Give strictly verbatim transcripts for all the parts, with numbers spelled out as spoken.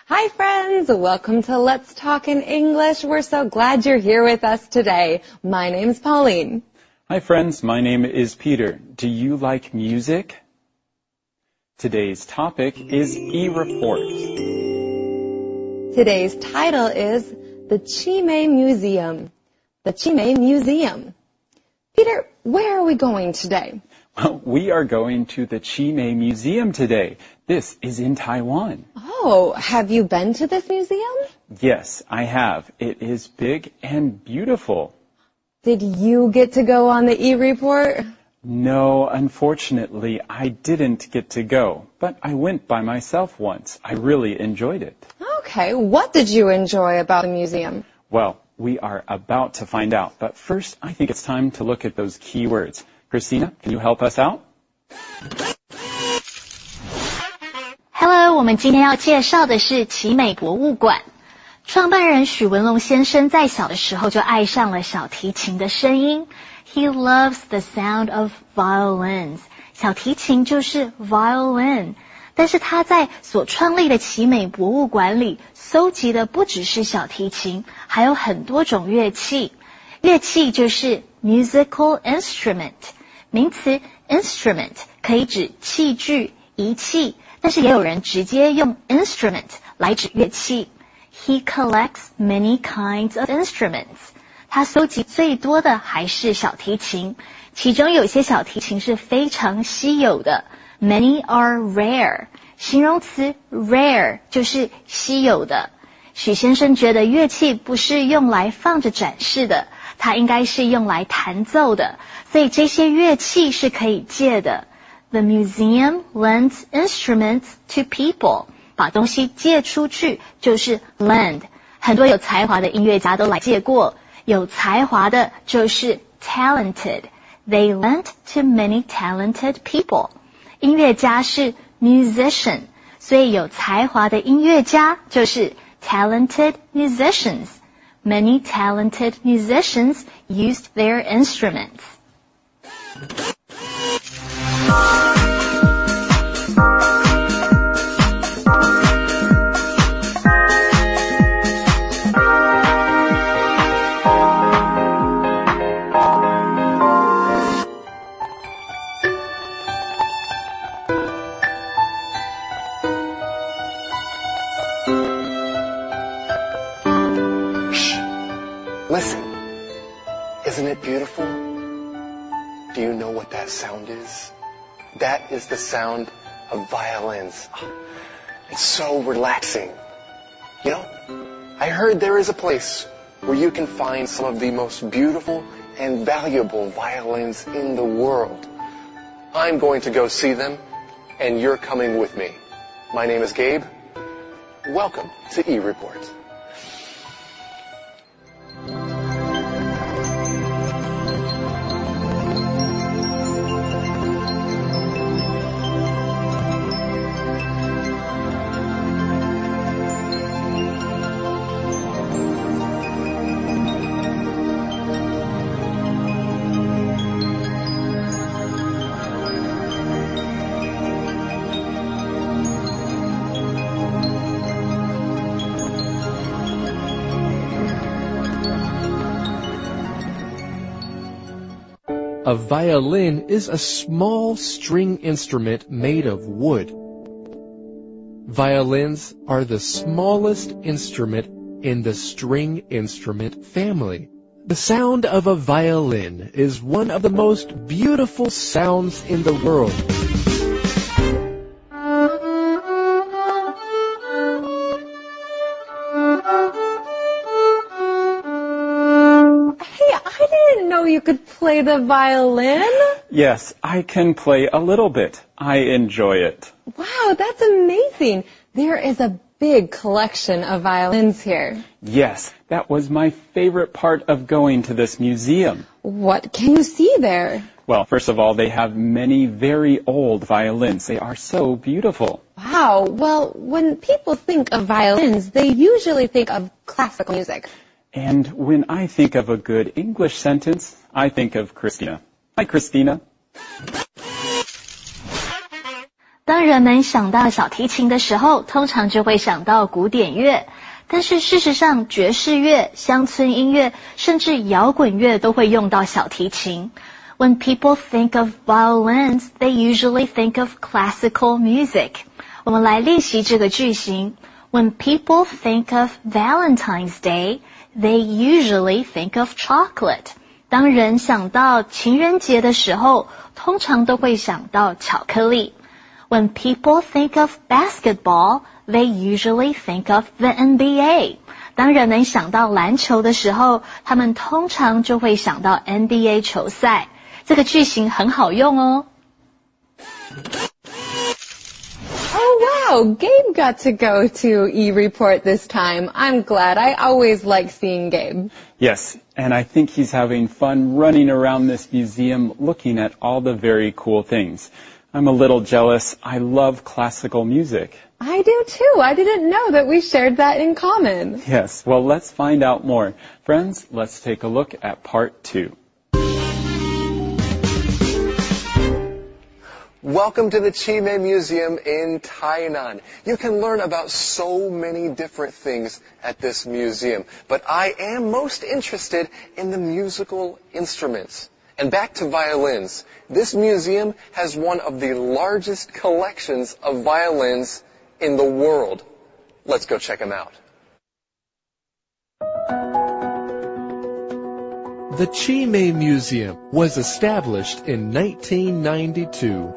Hi friends, welcome to Let's Talk in English. We're so glad you're here with us today. My name's Pauline. Hi friends, my name is Peter. Do you like music? Today's topic is e-report. Today's title is the Chimay Museum. The Chimay Museum. Peter, where are we going today? Well, we are going to the Chimay Museum today. This is in Taiwan. Oh, have you been to this museum? Yes, I have. It is big and beautiful. Did you get to go on the e-report? No, unfortunately, I didn't get to go, but I went by myself once. I really enjoyed it. Okay, what did you enjoy about the museum? Well, we are about to find out, but first I think it's time to look at those key words. Christina, can you help us out? Hello, 我们今天要介绍的是奇美博物馆。创办人许文龙先生在小的时候就爱上了小提琴的声音。He loves the sound of violins. 小提琴就是 violin。但是他在所创立的奇美博物馆里搜集的不只是小提琴，还有很多种乐器。乐器就是 musical instrument。名词 instrument 可以指器具、仪器，但是也有人直接用 instrument 来指乐器。He collects many kinds of instruments. 他搜集最多的还是小提琴，其中有些小提琴是非常稀有的。Many are rare. 形容词 rare 就是稀有的。许先生觉得乐器不是用来放着展示的，它应该是用来弹奏的，所以这些乐器是可以借的。The museum lends instruments to people. 把东西借出去就是 lend。很多有才华的音乐家都来借过，有才华的就是 talented. They lent to many talented people. 音乐家是 musician, 所以有才华的音樂家就是 talented musicians. Many talented musicians used their instruments. Listen, isn't it beautiful? Do you know what that sound is? That is the sound of violins. It's so relaxing. You know, I heard there is a place where you can find some of the most beautiful and valuable violins in the world. I'm going to go see them, and you're coming with me. My name is Gabe. Welcome to e-report. A violin is a small string instrument made of wood. Violins are the smallest instrument in the string instrument family. The sound of a violin is one of the most beautiful sounds in the world. You could play the violin? Yes, I can play a little bit. I enjoy it. Wow, that's amazing. There is a big collection of violins here. Yes, that was my favorite part of going to this museum. What can you see there? Well, first of all, they have many very old violins. They are so beautiful. Wow, well, when people think of violins, they usually think of classical music. And when I think of a good English sentence, I think of Christina. Hi, Christina. 当人们想到小提琴的时候，通常就会想到古典乐。但是事实上，爵士乐、乡村音乐，甚至摇滚乐都会用到小提琴。When people think of violins, they usually think of classical music. 我们来练习这个句型。When people think of Valentine's Day, they usually think of chocolate. 当人想到情人节的时候，通常都会想到巧克力。When people think of basketball, they usually think of the N B A. 当人们想到篮球的时候，他们通常就会想到 N B A 球赛。这个句型很好用哦。 Oh wow, Gabe got to go to eReport this time. I'm glad. I always like seeing Gabe. Yes, and I think he's having fun running around this museum looking at all the very cool things. I'm a little jealous. I love classical music. I do too. I didn't know that we shared that in common. Yes, well, let's find out more. Friends, let's take a look at part two. Welcome to the Chime Museum in Tainan. You can learn about so many different things at this museum, but I am most interested in the musical instruments. And back to violins. This museum has one of the largest collections of violins in the world. Let's go check them out. The Chime Museum was established in nineteen ninety-two.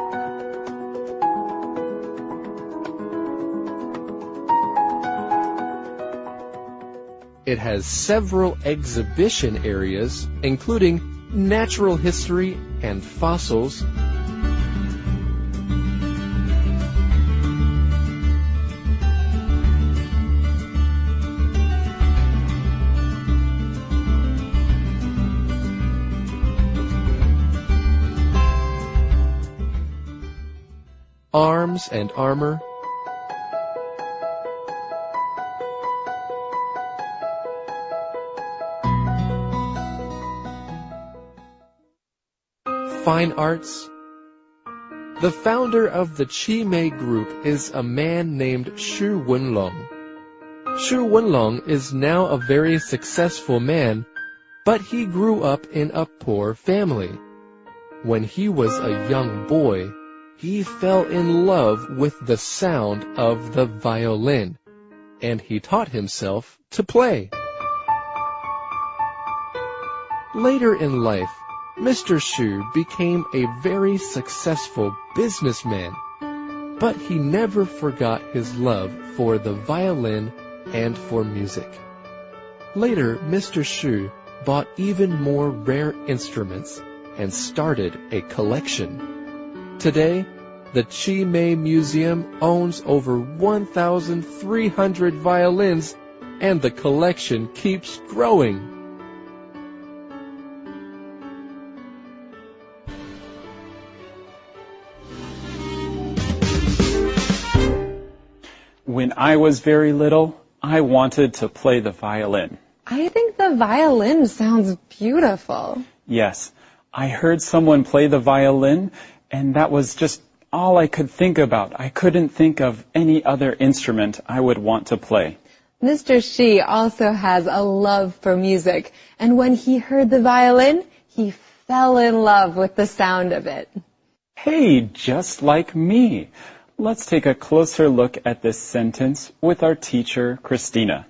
It has several exhibition areas, including natural history and fossils, arms and armor, fine arts. The founder of the Chime Group is a man named Xu Wenlong. Xu Wenlong is now a very successful man, but he grew up in a poor family. When he was a young boy, he fell in love with the sound of the violin, and he taught himself to play. Later in life, Mister Xu became a very successful businessman, but he never forgot his love for the violin and for music. Later, Mister Xu bought even more rare instruments and started a collection. Today, the Chime Museum owns over one thousand three hundred violins, and the collection keeps growing. When I was very little, I wanted to play the violin. I think the violin sounds beautiful. Yes, I heard someone play the violin, and that was just all I could think about. I couldn't think of any other instrument I would want to play. Mister Shi also has a love for music, and when he heard the violin, he fell in love with the sound of it. Hey, just like me. Let's take a closer look at this sentence with our teacher, Christina.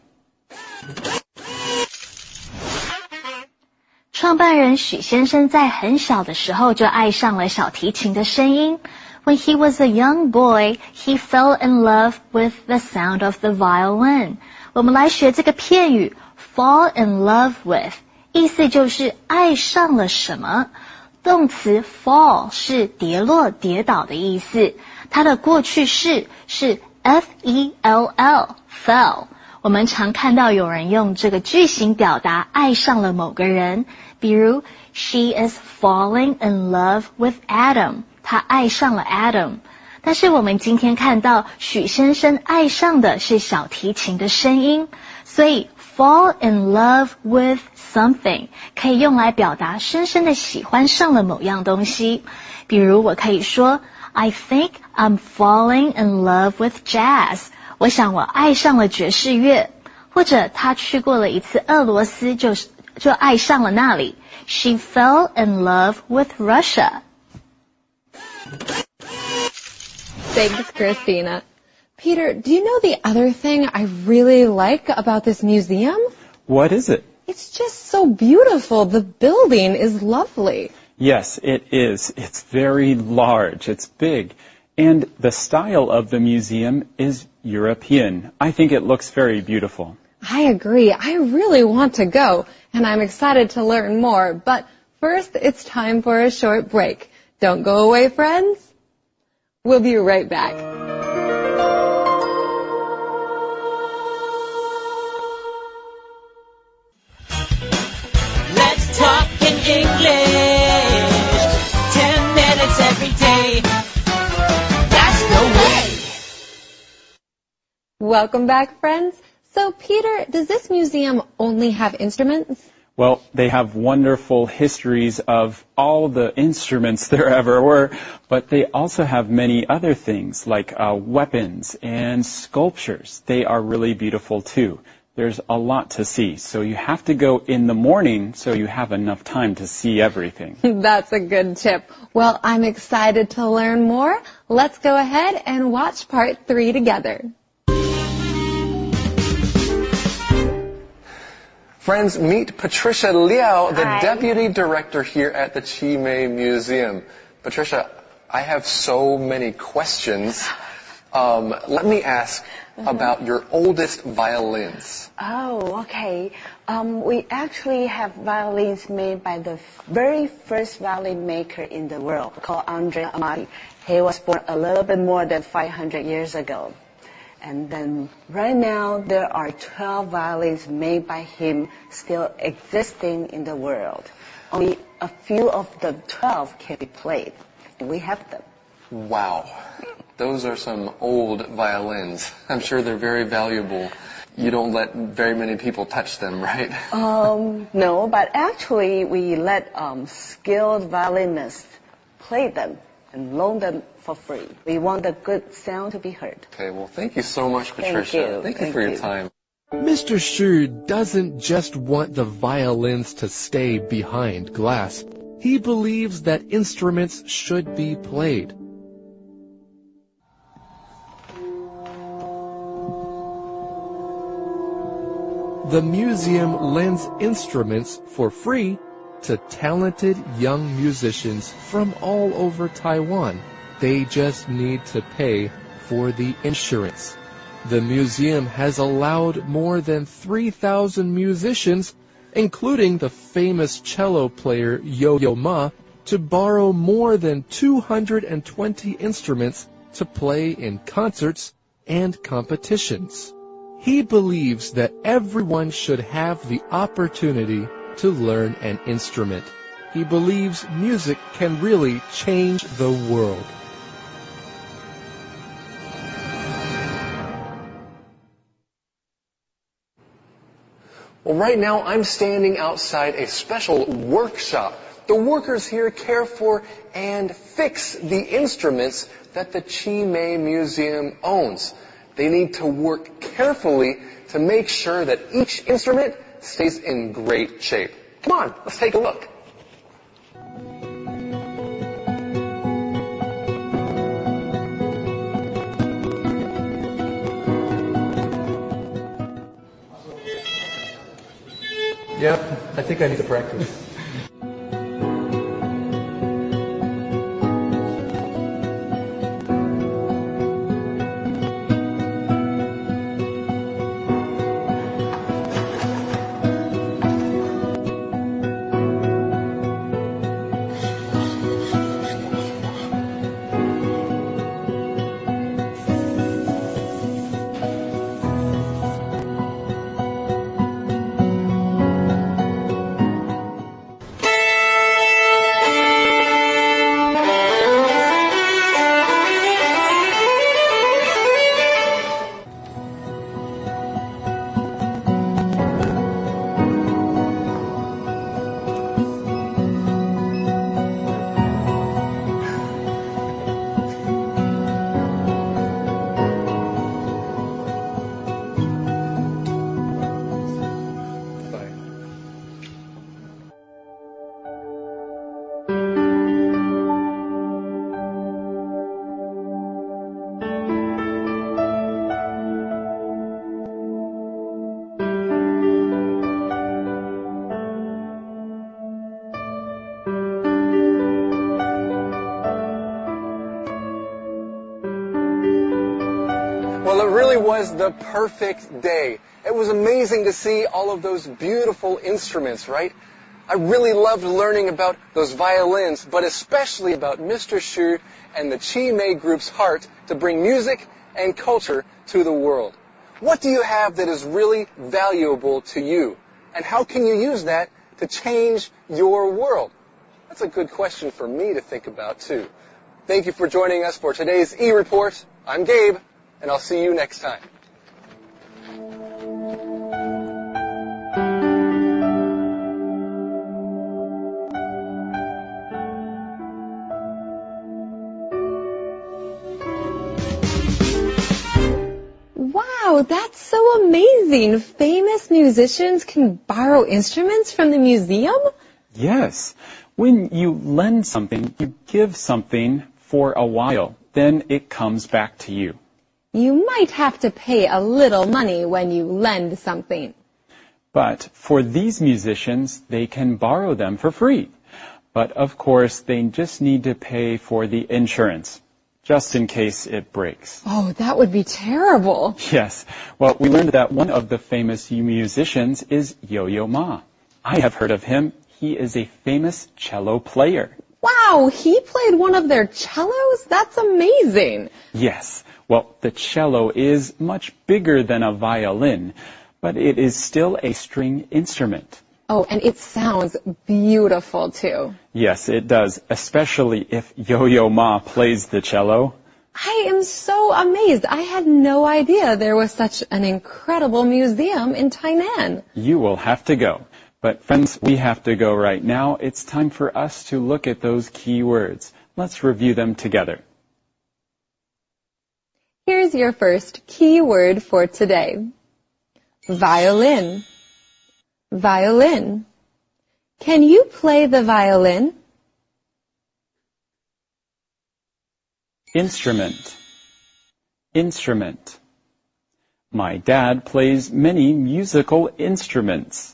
创办人许先生在很小的时候就爱上了小提琴的声音。When he was a young boy, he fell in love with the sound of the violin. 我们来学这个片语 fall in love with， 意思就是爱上了什么。动词 fall 是跌落、跌倒的意思，它的过去式是 F E L L fell。我们常看到有人用这个句型表达爱上了某个人，比如 She is falling in love with Adam， 她爱上了 Adam。但是我们今天看到许先生爱上的是小提琴的声音，所以 fall in love with something 可以用来表达深深的喜欢上了某样东西。比如我可以说 I think I'm falling in love with jazz. 我想我爱上了爵士乐。或者他去过了一次俄罗斯，就就爱上了那里。She fell in love with Russia. Thanks, Christina. Peter, do you know the other thing I really like about this museum? What is it? It's just so beautiful. The building is lovely. Yes, it is. It's very large. It's big. And the style of the museum is European. I think it looks very beautiful. I agree. I really want to go, and I'm excited to learn more. But first, it's time for a short break. Don't go away, friends. We'll be right back. Let's talk in English. Ten minutes every day. That's the way. Welcome back, friends. So, Peter, does this museum only have instruments? Well, they have wonderful histories of all the instruments there ever were, but they also have many other things like uh, weapons and sculptures. They are really beautiful too. There's a lot to see, so you have to go in the morning so you have enough time to see everything. That's a good tip. Well, I'm excited to learn more. Let's go ahead and watch part three together. Friends, meet Patricia Liao, the Hi. deputy director here at the Qi Mei Museum. Patricia, I have so many questions. Um, let me ask Mm-hmm. about your oldest violins. Oh, okay. Um, we actually have violins made by the very first violin maker in the world called Andre Amati. He was born a little bit more than five hundred years ago. And then right now there are twelve violins made by him still existing in the world. Only a few of the twelve can be played. We have them. Wow. Those are some old violins. I'm sure they're very valuable. You don't let very many people touch them, right? Um, no, but actually we let um, skilled violinists play them and loan them for free. We want the good sound to be heard. Okay, well, thank you so much, Thank Patricia. you. Thank you Thank for your you. time. Mister Shu doesn't just want the violins to stay behind glass. He believes that instruments should be played. The museum lends instruments for free to talented young musicians from all over Taiwan. They just need to pay for the insurance. The museum has allowed more than three thousand musicians, including the famous cello player Yo-Yo Ma, to borrow more than two hundred twenty instruments to play in concerts and competitions. He believes that everyone should have the opportunity to learn an instrument. He believes music can really change the world. Well, right now I'm standing outside a special workshop. The workers here care for and fix the instruments that the Qi Mei Museum owns. They need to work carefully to make sure that each instrument stays in great shape. Come on, let's take a look. Yep, I think I need to practice. really was the perfect day. It was amazing to see all of those beautiful instruments, right? I really loved learning about those violins, but especially about Mister Xu and the Chi Mei Group's heart to bring music and culture to the world. What do you have that is really valuable to you? And how can you use that to change your world? That's a good question for me to think about, too. Thank you for joining us for today's e-report. I'm Gabe, and I'll see you next time. Wow, that's so amazing. Famous musicians can borrow instruments from the museum? Yes. When you lend something, you give something for a while. Then it comes back to you. You might have to pay a little money when you lend something. But for these musicians, they can borrow them for free. But of course, they just need to pay for the insurance, just in case it breaks. Oh, that would be terrible. Yes. Well, we learned that one of the famous musicians is Yo-Yo Ma. I have heard of him. He is a famous cello player. Wow, he played one of their cellos? That's amazing. Yes. Well, the cello is much bigger than a violin, but it is still a string instrument. Oh, and it sounds beautiful, too. Yes, it does, especially if Yo-Yo Ma plays the cello. I am so amazed. I had no idea there was such an incredible museum in Tainan. You will have to go. But friends, we have to go right now. It's time for us to look at those key words. Let's review them together. Here's your first key word for today. Violin. Violin. Can you play the violin? Instrument. Instrument. My dad plays many musical instruments.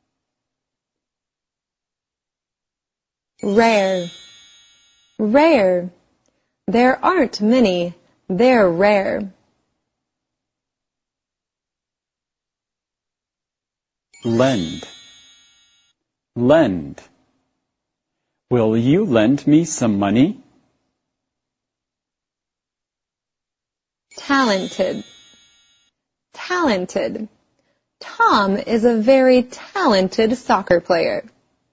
Rare. Rare. There aren't many. They're rare. Lend. Lend. Will you lend me some money? Talented. Talented. Tom is a very talented soccer player.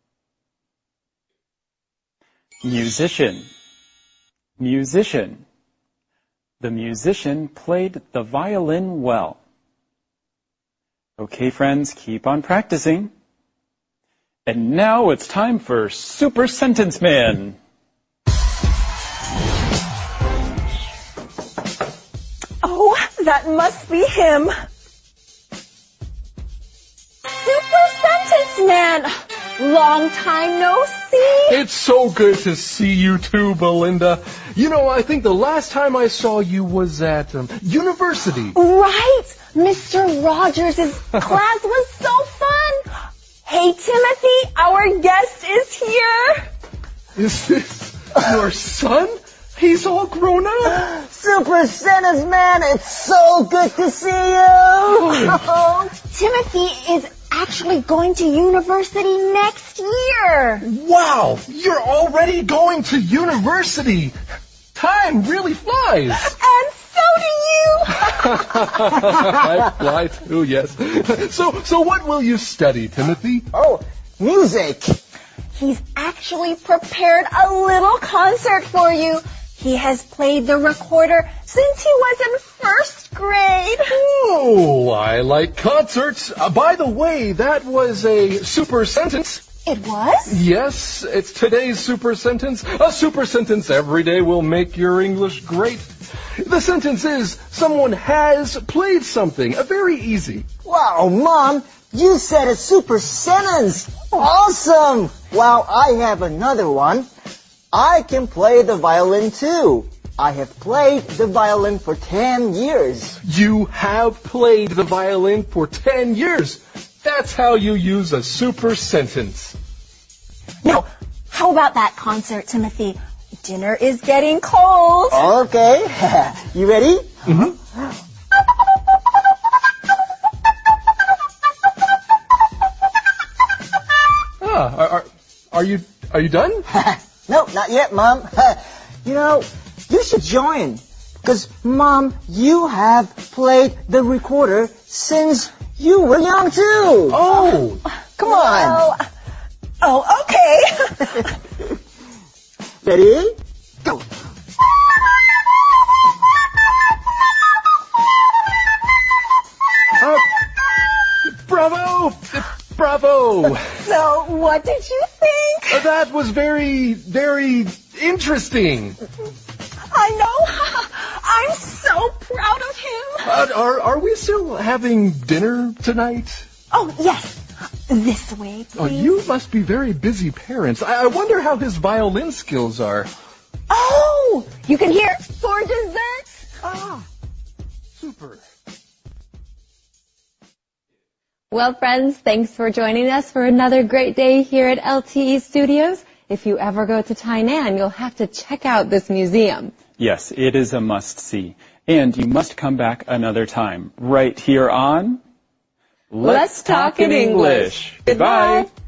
Musician. Musician. The musician played the violin well. Okay, friends, keep on practicing. And now it's time for Super Sentence Man. Oh, that must be him. Super Sentence Man! Long time no see. It's so good to see you too, Belinda. You know, I think the last time I saw you was at um, university. Right! Mister Rogers' class was so fun. Hey, Timothy, our guest is here. Is this your son? He's all grown up. Super Sentence Man, it's so good to see you. Oh, Timothy is actually going to university next year. Wow, you're already going to university. Time really flies. And so do you. I fly too, yes. So, so what will you study, Timothy? Oh, music. He's actually prepared a little concert for you. He has played the recorder since he was in first grade. Oh, I like concerts. Uh, by the way, that was a super sentence. It was? Yes, it's today's super sentence. A super sentence every day will make your English great. The sentence is, someone has played something. A very easy. Wow, Mom, you said a super sentence. Awesome. Well, I have another one. I can play the violin too. I have played the violin for ten years. You have played the violin for ten years. That's how you use a super sentence. Now, how about that concert, Timothy? Dinner is getting cold. Okay. You ready? Mm-hmm. Are you are you done? No, not yet, Mom. You know, you should join. Because, Mom, you have played the recorder since you were young, too. Oh. Come on. Oh, oh okay. Ready? Go. Uh, bravo! Bravo! So, what did you think? Uh, that was very, very interesting. I know. I'm so proud of him. Uh, are are we still having dinner tonight? Oh, yes. This way, please. Oh, you must be very busy parents. I, I wonder how his violin skills are. Oh, you can hear for dessert. Ah, super. Well, friends, thanks for joining us for another great day here at L T E Studios. If you ever go to Tainan, you'll have to check out this museum. Yes, it is a must-see. And you must come back another time, right here on Let's Talk in English. Goodbye.